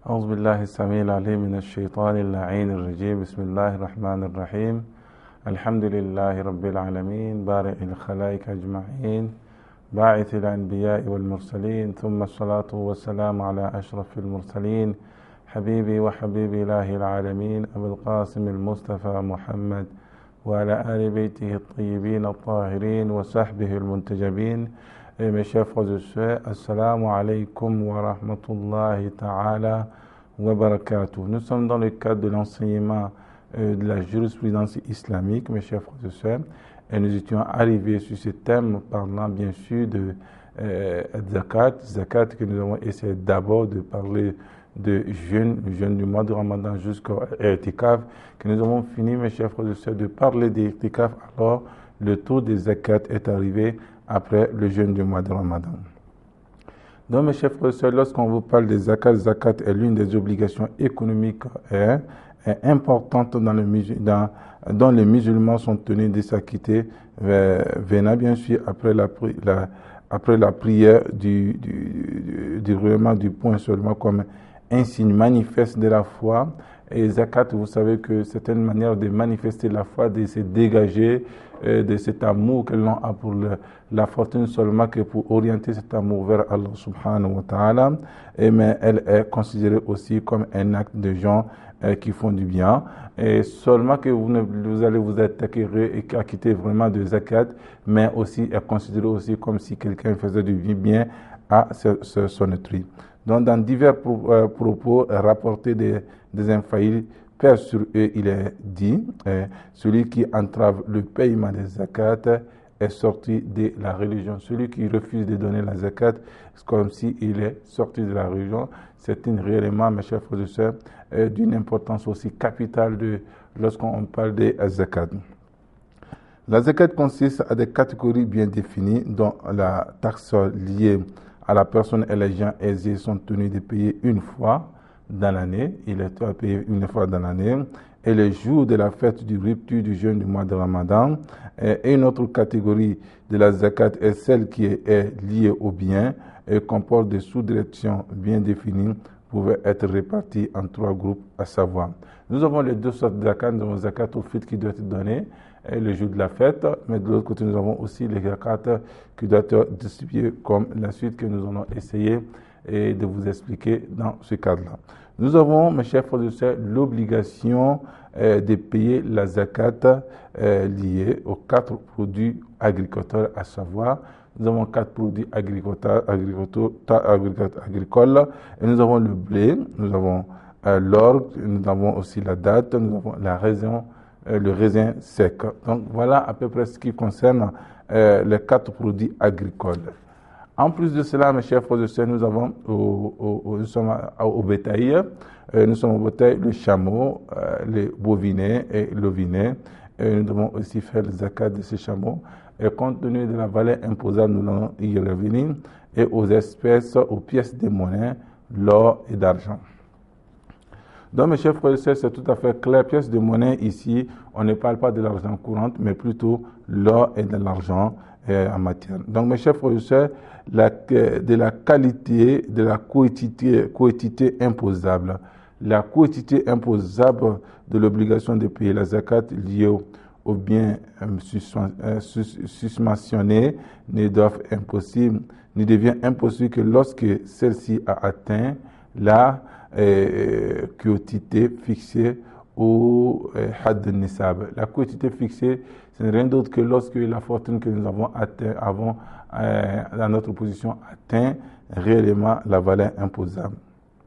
أعوذ بالله السميع العليم من الشيطان اللعين الرجيم بسم الله الرحمن الرحيم الحمد لله رب العالمين بارئ الخلائق أجمعين باعث الأنبياء والمرسلين ثم الصلاة والسلام على أشرف المرسلين حبيبي وحبيب إله العالمين أبو القاسم المصطفى محمد وعلى آل بيته الطيبين الطاهرين وصحبه المنتجبين. Et mes chers frères et sœurs, assalamu alaikum wa rahmatullahi ta'ala wa barakatuh. Nous sommes dans le cadre de l'enseignement de la jurisprudence islamique, mes chers frères et sœurs, et nous étions arrivés sur ce thème parlant bien sûr de zakat que nous avons essayé d'abord de parler de jeûne, le jeûne du mois de Ramadan jusqu'au i'tikaf, que nous avons fini, mes chers frères et sœurs, de parler d'i'tikaf. Alors, le tour des zakat est arrivé après le jeûne du mois de Ramadan. Donc, mes chers frères et sœurs, lorsqu'on vous parle des zakat, zakat est l'une des obligations économiques importantes dont les musulmans sont tenus de s'acquitter, venant bien sûr après la prière du roulement du poing seulement comme un signe manifeste de la foi. Et zakat, vous savez que c'est une manière de manifester la foi, de se dégager de cet amour que l'on a pour la fortune seulement que pour orienter cet amour vers Allah subhanahu wa ta'ala. Mais elle est considérée aussi comme un acte de gens qui font du bien. Et seulement que vous allez vous acquitter et acquitter vraiment de zakat, mais aussi est considérée aussi comme si quelqu'un faisait du bien à son autrui. Donc, dans divers propos rapportés des infaillibles, Père sur eux, il est dit, celui qui entrave le paiement des zakat est sorti de la religion. Celui qui refuse de donner la zakat, c'est comme s'il est sorti de la religion. C'est réellement, mes chers frères et sœurs, d'une importance aussi capitale lorsqu'on parle de zakat. La zakat consiste à des catégories bien définies, dont la taxe liée à la personne et les gens aisés sont tenus de payer une fois dans l'année. Il est payé une fois dans l'année. Et le jour de la fête du rupture du jeûne du mois de Ramadan. Et une autre catégorie de la zakat est celle qui est liée au bien et comporte des sous-directions bien définies, pouvaient être réparties en trois groupes, à savoir. Nous avons les deux sortes de zakat. Nous avons zakat au fitr qui doit être donné le jour de la fête, mais de l'autre côté, nous avons aussi les zakat qui doivent être distribués comme la suite que nous allons essayer de vous expliquer dans ce cadre-là. Nous avons, mes chers frères et sœurs, l'obligation de payer la zakat liée aux 4 produits agricoles, à savoir, nous avons 4 produits agricoles, et nous avons le blé, nous avons l'orge, nous avons aussi la date, nous avons le raisin sec. Donc voilà à peu près ce qui concerne les 4 produits agricoles. En plus de cela, mes chers frères et sœurs, nous avons nous sommes au bétail. Nous sommes au bétail le chameau, les bovinets et l'ovinet. Nous devons aussi faire le zakat de ces chameaux. Et compte tenu de la valeur imposable, nous allons y revenir. Et aux espèces, aux pièces de monnaie, l'or et d'argent. Donc, mes chers frères et sœurs, c'est tout à fait clair. Pièces de monnaie, ici, on ne parle pas de l'argent courant, mais plutôt l'or et de l'argent en matière. Donc, mes chers frères et sœurs, de la qualité, de la quotité imposable. La quotité imposable de l'obligation de payer la zakat liée aux biens susmentionnés ne devient impossible que lorsque celle-ci a atteint la quotité fixée au had nisab. La quotité fixée, ce n'est rien d'autre que lorsque la fortune que nous avons atteint dans notre position atteint réellement la valeur imposable.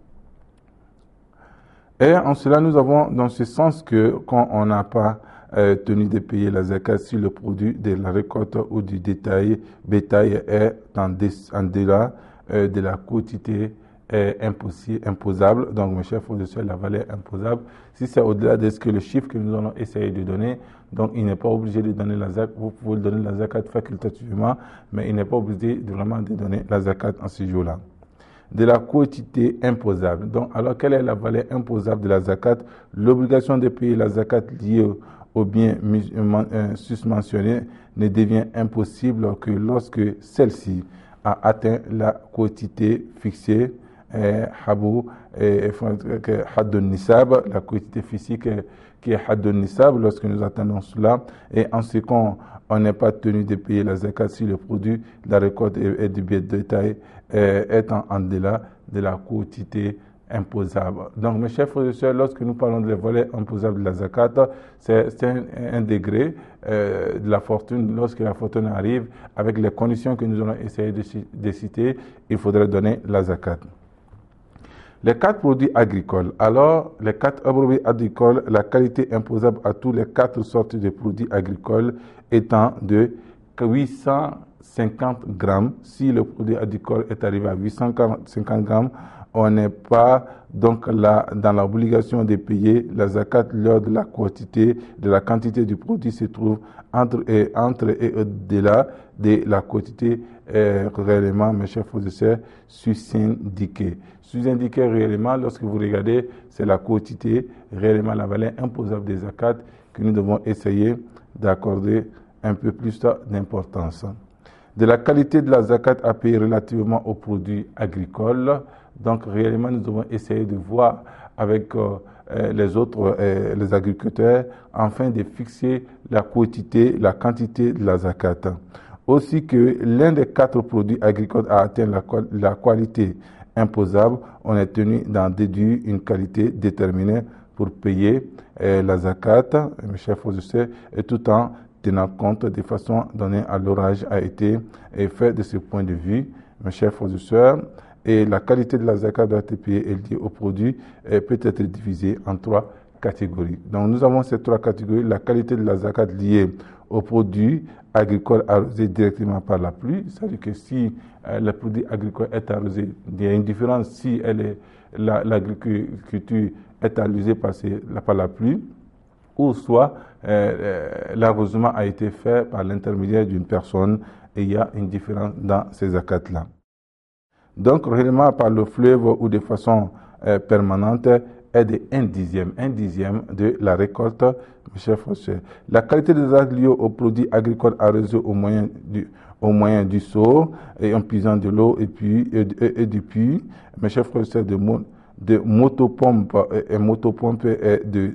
Et en cela, nous avons dans ce sens que quand on n'a pas tenu de payer la zakat sur le produit de la récolte ou du bétail est en delà de la quotité imposable. Donc, mes chers frères et sœurs, la valeur imposable, si c'est au-delà de ce que le chiffre que nous allons essayer de donner, donc il n'est pas obligé de donner la zakat. Vous pouvez donner la zakat facultativement, mais il n'est pas obligé vraiment de donner la zakat en ce jour-là. De la quotité imposable. Donc, alors, quelle est la valeur imposable de la zakat? L'obligation de payer la zakat liée aux biens susmentionnés ne devient impossible que lorsque celle-ci a atteint la quotité fixée Habou, Haddun Nisab, la quotité physique qui est Haddun Nisab lorsque nous attendons cela. Et en ce qu'on n'est pas tenu de payer la zakat si le produit de la récolte et du bien de détail est en delà de la quotité imposable. Donc, mes chers frères et sœurs, lorsque nous parlons des volets imposables de la zakat, c'est un degré de la fortune. Lorsque la fortune arrive, avec les conditions que nous allons essayer de citer, il faudrait donner la zakat. Les 4 produits agricoles. Alors, les 4 produits agricoles, la qualité imposable à tous les 4 sortes de produits agricoles étant de 850 grammes. Si le produit agricole est arrivé à 850 grammes, on n'est pas donc là dans l'obligation de payer la zakat lors de la quantité, de la quantité du produit se trouve entre et au-delà de la quantité réellement, mes chers frères et sœurs, sous-indiquée. Sous-indiqué réellement, lorsque vous regardez, c'est la quantité, réellement la valeur imposable des zakat que nous devons essayer d'accorder un peu plus d'importance. De la qualité de la zakat à payer relativement aux produits agricoles. Donc, réellement, nous devons essayer de voir avec les autres, les agriculteurs, afin de fixer la quantité, la quantité de la zakat. Aussi que l'un des 4 produits agricoles a atteint la qualité imposable, on est tenu d'en déduire une qualité déterminée pour payer la zakat, mes chers frères et sœurs, et tout en tenant compte des façons données à l'orage a été fait de ce point de vue, mes chers frères et sœurs. Et la qualité de la zakat doit être payée et liée au produit peut être divisée en 3 catégories. Donc nous avons ces 3 catégories. La qualité de la zakat liée au produit agricole arrosé directement par la pluie, c'est-à-dire que si le produit agricole est arrosé, il y a une différence si l'agriculture est arrosée par la pluie, ou soit l'arrosement a été fait par l'intermédiaire d'une personne et il y a une différence dans ces zakats-là. Donc, réellement, par le fleuve ou de façon permanente, est de 1/10 de la récolte, mes chers frères. La qualité des zakat liée aux produits agricoles arrosés au moyen du seau et en puisant de l'eau et du puits, mes chers frères, de motopompe est de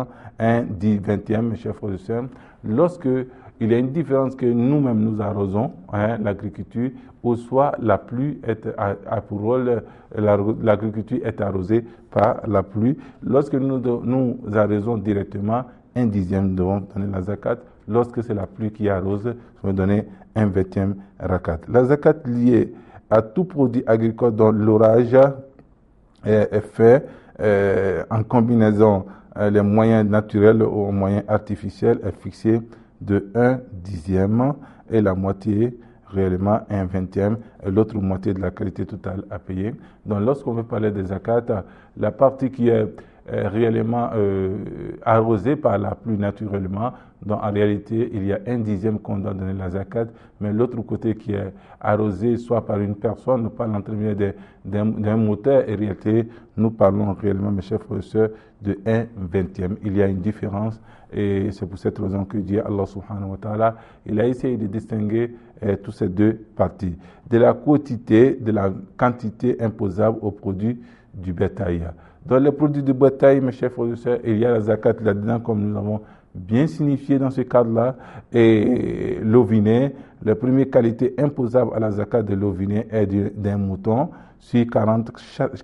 1/20, mes chers frères et sœurs. Lorsque il y a une différence que nous-mêmes nous arrosons, l'agriculture, ou soit la pluie a pour rôle, l'agriculture est arrosée par la pluie. Lorsque nous arrosons directement, 1/10, nous devons donner la zakat. Lorsque c'est la pluie qui arrose, nous devons donner 1/20 rakat. La zakat liée à tout produit agricole dont l'orage est fait en combinaison les moyens naturels aux moyens artificiels est fixée de 1/10 et la moitié réellement 1/20 et l'autre moitié de la qualité totale à payer. Donc lorsqu'on veut parler des zakat, la partie qui est réellement arrosée par la pluie naturellement, donc en réalité il y a 1/10 qu'on doit donner la zakat, mais l'autre côté qui est arrosé soit par une personne, par l'intermédiaire d'un moteur, en réalité nous parlons réellement, mes chers frères et sœurs, de 1/20. Il y a une différence et c'est pour cette raison que Dieu, Allah subhanahu wa ta'ala, il a essayé de distinguer toutes ces 2 parties. De la quantité, de la quantité imposable aux produits du bétail. Dans les produits du bétail, mes chers frères et sœurs, il y a la zakat là-dedans, comme nous avons bien signifié dans ce cadre-là. Et l'ovinet, la première qualité imposable à la zakat de l'ovinet est d'un mouton. Sur 40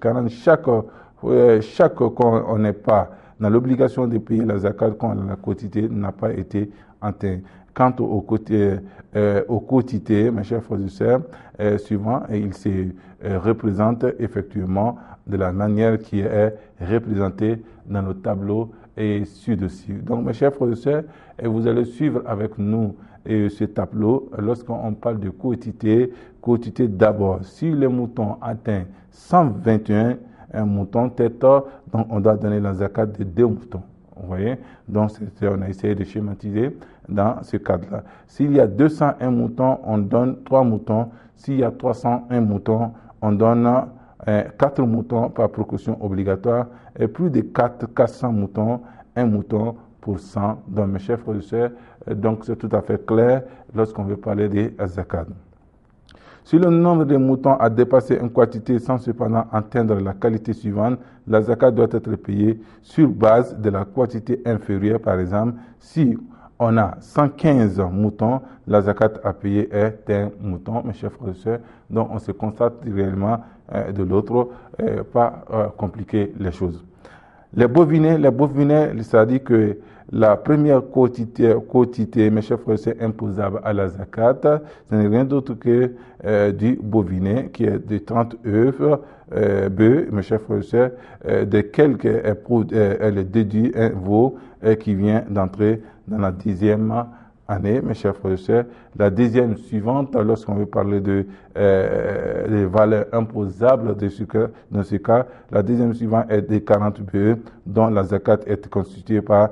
chaque qu'on n'est pas dans l'obligation de payer la zakat quand la quantité n'a pas été atteinte. Quant au quotité, mes chers frères et sœurs, suivant, il se représente effectivement de la manière qui est représentée dans le tableau et ci-dessus. Donc, mes chers frères et sœurs, vous allez suivre avec nous ce tableau lorsqu'on parle de quotité. Quotité d'abord, si le mouton atteint 121 moutons tête, donc on doit donner la zakat de 2 moutons. Vous voyez? Donc, on a essayé de schématiser dans ce cadre-là. S'il y a 201 moutons, on donne 3 moutons. S'il y a 301 moutons, on donne 4 moutons par précaution obligatoire. Et plus de 400 moutons, 1 mouton pour 100. Donc, mes chers frères et sœurs, donc c'est tout à fait clair lorsqu'on veut parler des zakat. Si le nombre de moutons a dépassé une quantité sans cependant atteindre la qualité suivante, la zakat doit être payée sur base de la quantité inférieure. Par exemple, si on a 115 moutons, la zakat à payer est un mouton, mes chers frères et sœurs. Donc on se constate réellement de l'autre, pas compliquer les choses. Les bovinets, c'est-à-dire que la première quotité, mes chers frères et sœurs, imposable à la zakat, ce n'est rien d'autre que du bovinet qui est de 30 bœufs, mes chers frères et sœurs, de quelques elle déduit un veau qui vient d'entrer dans la 10e année, mes chers frères et sœurs. La deuxième suivante, lorsqu'on veut parler de des valeurs imposables dans ce cas, la deuxième suivante est des 40 bœufs dont la zakat est constituée par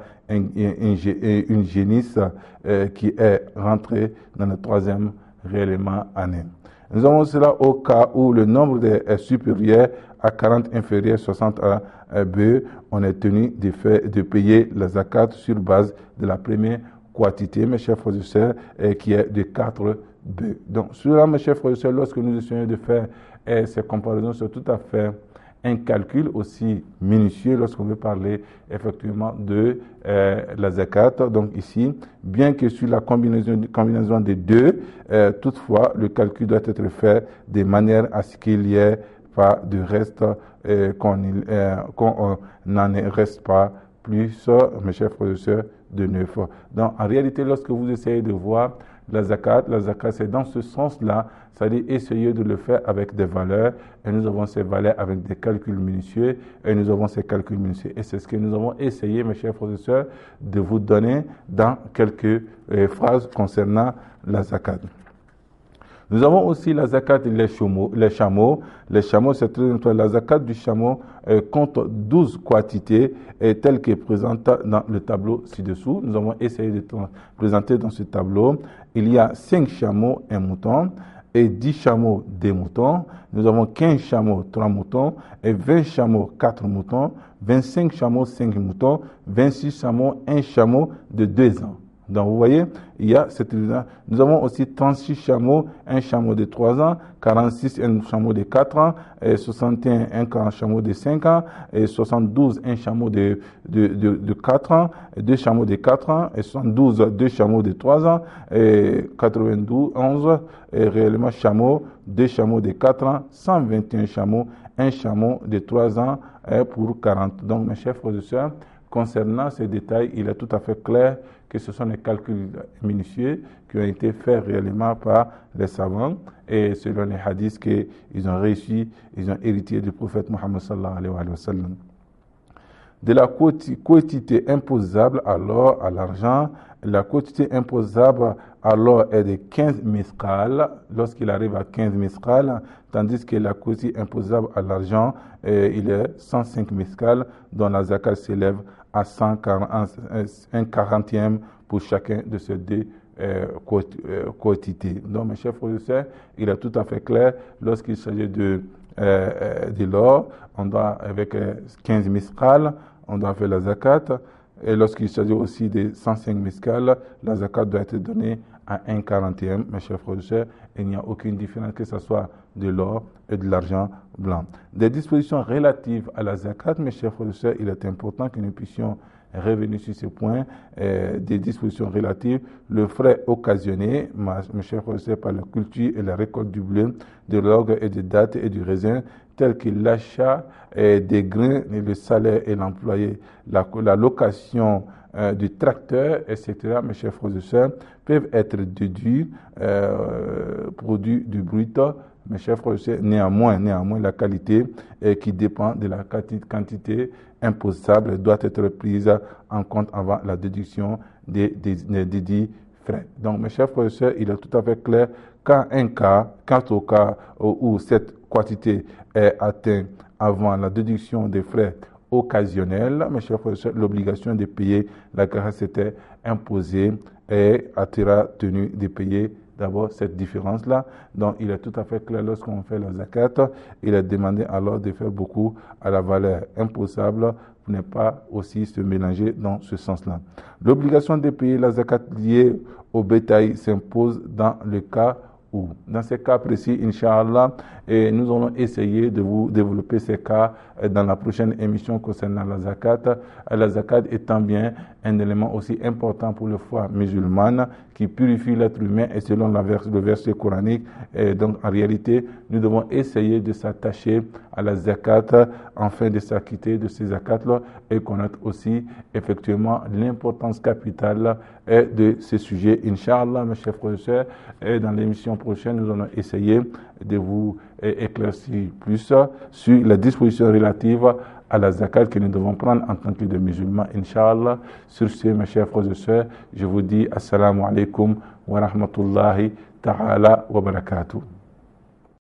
une génisse qui est rentrée dans la 3e réellement année. Nous avons cela au cas où le nombre est supérieur à 40, inférieur à 60 bœufs, on est tenu de payer la zakat sur base de la première quantité, mes chers frères et sœurs, qui est de 4 bœufs. Donc, cela, mes chers frères et sœurs, lorsque nous essayons de faire ces comparaisons, c'est tout à fait un calcul aussi minutieux lorsqu'on veut parler effectivement de la zakat. Donc ici, bien que sur la combinaison des deux, toutefois, le calcul doit être fait de manière à ce qu'il n'y ait pas de reste, qu'on n'en reste pas plus, mes chers frères et sœurs, de 9. Donc, en réalité, lorsque vous essayez de voir la zakat c'est dans ce sens-là, c'est-à-dire essayer de le faire avec des valeurs, et nous avons ces valeurs avec des calculs minutieux, et nous avons ces calculs minutieux. Et c'est ce que nous avons essayé, mes chers frères et sœurs, de vous donner dans quelques phrases concernant la zakat. Nous avons aussi la zakat des chameaux. Les chameaux, c'est très important. La zakat du chameau compte 12 quantités telles que présentées dans le tableau ci-dessous. Nous avons essayé de présenter dans ce tableau. Il y a 5 chameaux, 1 mouton, et 10 chameaux, 2 moutons. Nous avons 15 chameaux, 3 moutons, et 20 chameaux, 4 moutons, 25 chameaux, 5 moutons, 26 chameaux, 1 chameau de 2 ans. Donc, vous voyez, il y a cette nous avons aussi 36 chameaux, un chameau de 3 ans, 46 un chameau de 4 ans, et 61 un chameau de 5 ans, et 72 un chameau de 4 ans, et 2 chameaux de 4 ans, et 72 2 chameaux de 3 ans, et 92 11 et réellement chameaux, 2 chameaux de 4 ans, 121 chameaux, un chameau de 3 ans pour 40. Donc, mes chers frères et sœurs, concernant ces détails, il est tout à fait clair que ce sont des calculs minutieux qui ont été faits réellement par les savants et selon les hadiths qu'ils ont réussi, ils ont hérité du prophète Mohammed sallallahu alayhi wa sallam. De la quantité imposable alors à l'argent, la quantité imposable alors est de 15 misqal lorsqu'il arrive à 15 misqal, tandis que la quantité imposable à l'argent, il est 105 misqal, dont la zakat s'élève à 140e pour chacun de ces deux quantités. Donc, mes chers frères et sœurs, il est tout à fait clair, lorsqu'il s'agit de l'or, on doit, avec 15 misqal, on doit faire la zakat. Et lorsqu'il s'agit aussi de 105 misqal, la zakat doit être donnée à 1,40e, mes chers frères et sœurs. Il n'y a aucune différence, que ce soit de l'or et de l'argent blanc. Des dispositions relatives à la zakat, mes chers frères et sœurs, il est important que nous puissions revenir sur ce point, des dispositions relatives, le frais occasionné, mes chers frères et sœurs, par la culture et la récolte du blé, de l'orge et des dattes et du raisin, tels que l'achat des grains, et le salaire et l'employé, la location du tracteur, etc., mes chers frères et sœurs, peuvent être déduits, produits du brut, mes chers frères et sœurs, néanmoins, la qualité qui dépend de la quantité imposable doit être prise en compte avant la déduction des dits frais. Donc, mes chers frères et sœurs, il est tout à fait clair quant au cas où cette quantité est atteinte avant la déduction des frais occasionnels, mes chers frères et sœurs, l'obligation de payer la grâce était imposée et sera tenu de payer d'abord cette différence-là. Donc, il est tout à fait clair lorsqu'on fait la zakat, il est demandé alors de faire beaucoup à la valeur imposable pour ne pas aussi se mélanger dans ce sens-là. L'obligation de payer la zakat liée au bétail s'impose dans le cas où. Dans ces cas précis, Inch'Allah, nous allons essayer de vous développer ces cas dans la prochaine émission concernant la zakat. La zakat étant bien un élément aussi important pour la foi musulmane qui purifie l'être humain et selon le verset coranique. Et donc en réalité, nous devons essayer de s'attacher à la zakat afin de s'acquitter de ces zakats-là et connaître aussi effectivement l'importance capitale de ces sujets. Inch'Allah, mes chers frères et sœurs, dans l'émission prochaine, nous allons essayer de vous éclaircir plus sur les dispositions relatives à la zakat que nous devons prendre en tant que musulmans, Inch'Allah. Sur ce, mes chers frères et sœurs, je vous dis assalamu alaikum wa rahmatullahi ta'ala wa barakatuh.